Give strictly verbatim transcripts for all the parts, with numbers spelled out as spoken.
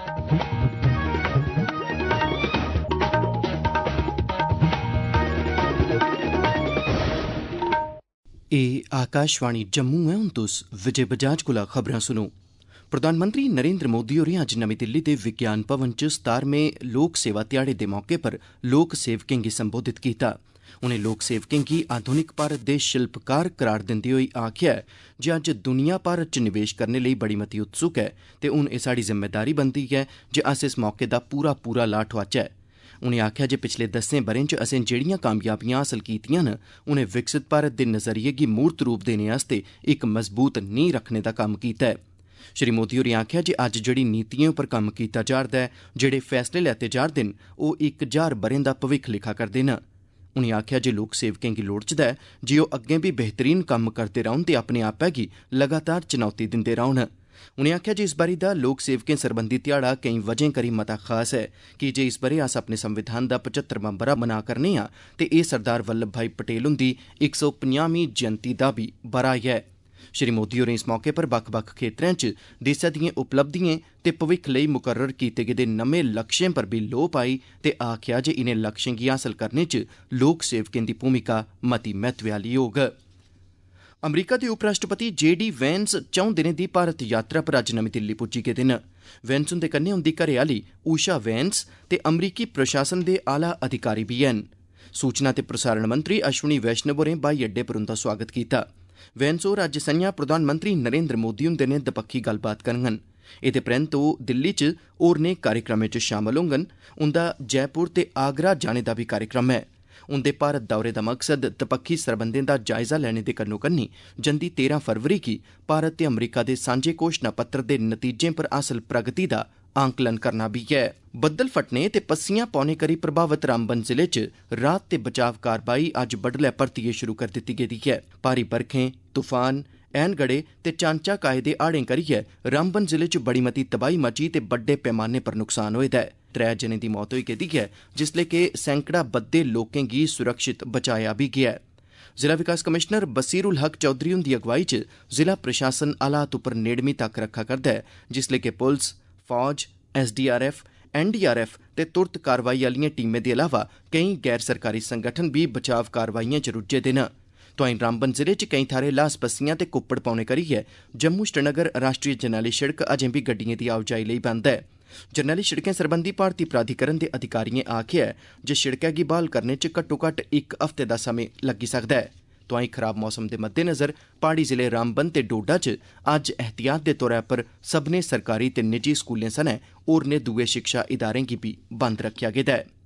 एह् आकाशवाणी जम्मू है। हुण तुस विजय बजाज कोला खबरां सुनो। प्रधानमंत्री नरेंद्र मोदी होरें अज्ज नमीं दिल्ली दे विज्ञान भवन च सतारवें लोक सेवा ध्याड़े दे मौके पर लोक सेवकें गी संबोधित कीता। उनें लोक सेवकें गी आधुनिक भारत दे शिल्पकार करार दिंदे होई आखेआ जे अज्ज दुनिया भारत च निवेश करने लेई बड़ी मती उत्सुक है ते हुण एह् साढ़ी जिम्मेदारी बनदी ऐ जे अस इस मौके दा पूरा पूरा लाह् ठोआचै। उनें आखेआ जे पिछले दस्सें ब'रें च असें जेहड़ियां कामयाबियां हासल कीतियां न उनें विकसित भारत दे नज़रिये गी मूर्त रूप देने आस्तै इक मजबूत नींह रखने दा कम्म कीता है। श्री मोदी होरें आखेआ जे अज्ज जेहड़ी नीतिएं उप्पर कम्म कीता जा'रदा ऐ, जेहड़े फैसले लैते जा'रदे न, ओह् इक ज्हार ब'रें दा भविक्ख लिखा करदे न। उनें आखेआ जे लोक सेवकें गी लोड़चदा ऐ जे ओह् अग्गें बी बेहतरीन कम्म करदे रौह्न ते अपने आपै गी लगातार चुनौती दिंदे रौह्न। उनें आखेआ जे इस बारी दा लोक सेवकें सरबंधी ध्याड़ा केईं वजहें करी मता खास है की जे इस ब'रे अस अपने संविधान दा पचहत्तरवां ब'रा मना करने आं ते एह् सरदार वल्लभ भाई पटेल हुंदी इक सौ पंजाहवीं जयंती दा बी ब'रा ऐ। श्री मोदी होरें इस मौके पर बक्ख बक्ख खेत्तरें च देसै दिएं उपलब्धिएं ते भविक्ख लेई मुकर्रर कीते गेदे नमें लक्ष्यें पर बी लोऽ पाई ते आखेआ जे इनें लक्ष्यें गी हासल करने च लोक सेवकें दी भूमिका मती महत्वै आह्ली होग। अमरीका दे उपराष्ट्रपति जे डी वैंस चौं दिनें दी भारत यात्रा पर अज्ज नमीं दिल्ली पुज्जी गेदे न। वैंस हुंदे कन्नै उंदी घरेआह्ली उषा वैंस ते अमरीकी प्रशासन दे आला अधिकारी बी हैन। सूचना ते प्रसारण मंत्री अश्विनी वैष्णव होरें ब्हाई अड्डे पर उंदा सोआगत कीता। वैंस होर अज्ज संझां प्रधानमंत्री नरेंद्र मोदी हुंदे नै दपक्खी गल्लबात करङन। एह्दे परैंत ओह् दिल्ली च होरनें कार्यक्रमें च शामल होङन। उंदा जयपुर ते आगरा जाने दा बी कार्यक्रम ऐ। उंदे भारत दौरे दा मकसद दपक्खी सरबंधें दा जायजा लैने दे कन्नो कन्नी जंदी तेरां फरवरी गी भारत ते अमरीका दे सांझे घोषणा पत्र दे नतीजें पर हासल प्रगति दा आंकलन करना बी ऐ। बद्दल फटने ते पस्सियां पौने करी प्रभावित रामबन जिले च राहत ते बचाव कारवाई अज्ज बड्डलै परतियै शुरू करी दित्ती गेदी ऐ। भारी बरखें, तूफान, ऐनगड़े ते चांचक आए दे हाड़ें करियै रामबन जिले च बड़ी मती तबाही मची ते बड्डे पैमाने पर नुकसान होए दा ऐ। त्रै जनें दी मौत होई गेदी ऐ जिसलै कि सैंकड़ा बद्दे लोकें गी सुरक्षित बचाया बी गेआ ऐ। जिला विकास कमिशनर बसीर उल हक चौधरी हुंदी अगुवाई च जिला प्रशासन हालात उप्पर नेड़मी तक्क रक्खा करदा ऐ, जिसलै कि पुलस, फौज, S D R F, N D R F ते तुरत कार्रवाई आह्लिएं टीमें दे अलावा केईं गैर सरकारी संगठन बी बचाव कार्रवाइएं च रुज्झे दे न। तोआईं रामबन जिले च केईं थाह्रें ल्हास पस्सियां ते कुप्पड़ पौने करियै जम्मू श्रीनगर राष्ट्रीय जरनैली शिड़क अजें बी गड्डिएं दी आओजाई लेई बंद ऐ। जरनैली शिड़कें सरबंधी भारती प्राधिकरण दे अधिकारिएं आखेआ ऐ जे शिड़कै गी ब्हाल करने च घट्टो घट्ट इक हफ्ते दा समें लग्गी सकदा ऐ। तोआईं खराब मौसम दे मद्देनज़र प्हाड़ी जिले रामबन ते डोडा च अज्ज एहतियात दे तौरा पर सब्भनें सरकारी ते निजी स्कूलें सनै होरनें दुए शिक्षा इदारें गी बी बंद रक्खेआ गेदा ऐ।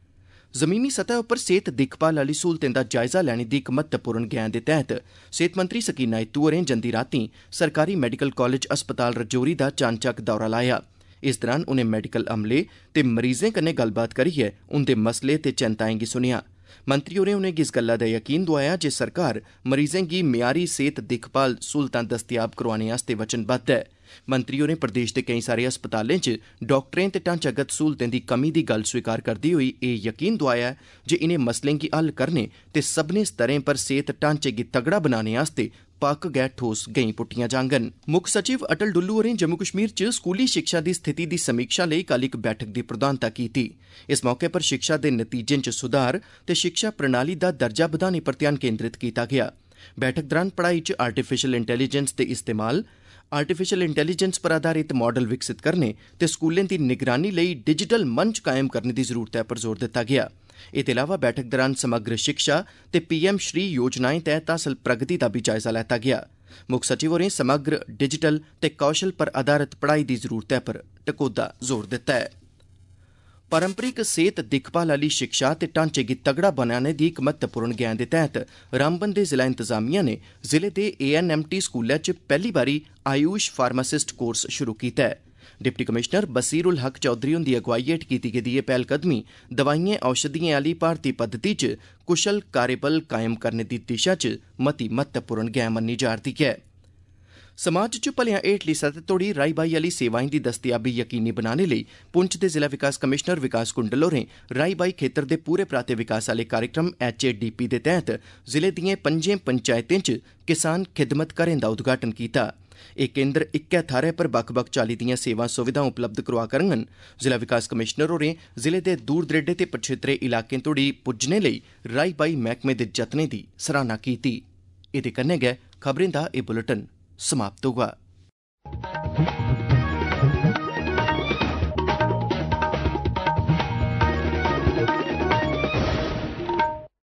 ज़मीनी सतह उप्पर सेहत दिक्खभाल आह्ली स्हूलतें दा जायजा लैने दी इक महत्वपूर्ण गैं दे तैह्त सेहत मंत्री सकीना इत्तू होरें जंदी रातीं सरकारी मैडिकल कॉलेज अस्पताल रजौरी दा चानचक्क दौरा लाया। इस दरान उनें मैडिकल अमले ते मरीजें कन्नै गल्लबात करियै उंदे मसले ते चैंताएं गी सुनेआ। मंत्री होरें उनेंगी इस गल्ला दा यकीन दोआया जे सरकार मरीजें गी म्यारी सेहत दिक्खभाल स्हूलतां दस्तयाब करोआने आस्तै वचनबद्ध ऐ। मंत्री होरें प्रदेश दे केईं सारे अस्पतालें च डाक्टरें ते ढांचागत स्हूलतें दी कमी दी गल्ल स्वीकार करदे होई एह् यकीन दोआया जे इनें मसलें गी हल करने ते सब्भनें स्तरें पर सेहत ढांचे गी तगड़ा बनाने आस्तै पक्क गै ठोस गैंई पुट्टियां जाङन। मुक्ख सचिव अटल डुल्लू होरें जम्मू कश्मीर च स्कूली शिक्षा दी स्थिति दी समीक्षा लेई कल इक बैठक दी प्रधानता कीती। इस मौके पर शिक्षा दे नतीजें च सुधार ते शिक्षा प्रणाली दा दर्जा बधाने पर ध्यान केंद्रित कीता गेआ। बैठक दौरान पढ़ाई च आर्टिफिशियल इंटैलीजेंस दे इस्तेमाल, आर्टिफिशियल इंटैलीजेंस पर आधारित मॉडल विकसित करने ते स्कूलें दी निगरानी लेई डिजिटल मंच कायम करने दी जरूरतै पर जोर दित्ता गेआ। एह्दे अलावा बैठक दौरान समग्र शिक्षा ते पीएम श्री योजनाएं तैह्त हासल प्रगति दा बी जायजा लैता गेआ। मुक्ख सचिव होरें समग्र डिजिटल ते कौशल पर आधारित पढ़ाई दी जरूरतै पर टकोह्दा जोर दित्ता ऐ। पारंपरिक सेहत दिक्खभाल आह्ली शिक्षा ते ढांचे गी तगड़ा बनाने दी इक महत्वपूर्ण गैं दे तैह्त रामबन दे जिला इंतजामिया ने जिले दे ए एन एम टी स्कूलै च पैह्ली बारी आयुष फार्मासिस्ट कोर्स शुरू कीता ऐ। डिप्टी कमिशनर बसीर उल हक चौधरी हुंदी अगुवाई हेठ कीती गेदी एह् पैह्लकदमी दवाइएं औषधिएं आह्ली भारती पद्धति च कुशल कार्यबल कायम करने दी दिशा च मती महत्वपूर्ण गैं मन्नी जा'रदी ऐ। समाज च भलेआं हेठली सतह तोड़ी राई बाई आह्ली सेवाएं दी दस्तयाबी यकीनी बनाने लेई पुंछ दे जिला विकास कमिशनर विकास कुंडल होरें राई बाई खेत्तर दे पूरे पराते विकास आह्ले कार्यक्रम एच ए डी पी दे तैह्त जिले दिएं पंजें पंचायतें च किसान खिदमत घरें दा उद्घाटन कीता। एह् केन्द्र इक्कै थाह्रै पर बक्ख बक्ख चाल्ली दियां सेवां सुविधां उपलब्ध करोआ करङन। जिला विकास कमिशनर होरें जिले दे दूर दरेडे ते पछेत्रे इलाकें तोड़ी पुज्जने लेई राई बाई मैह्कमे दे जतनें दी सराहना कीती। एह्दे कन्नै गै खबरें दा एह् बुलेटिन समाप्त होआ।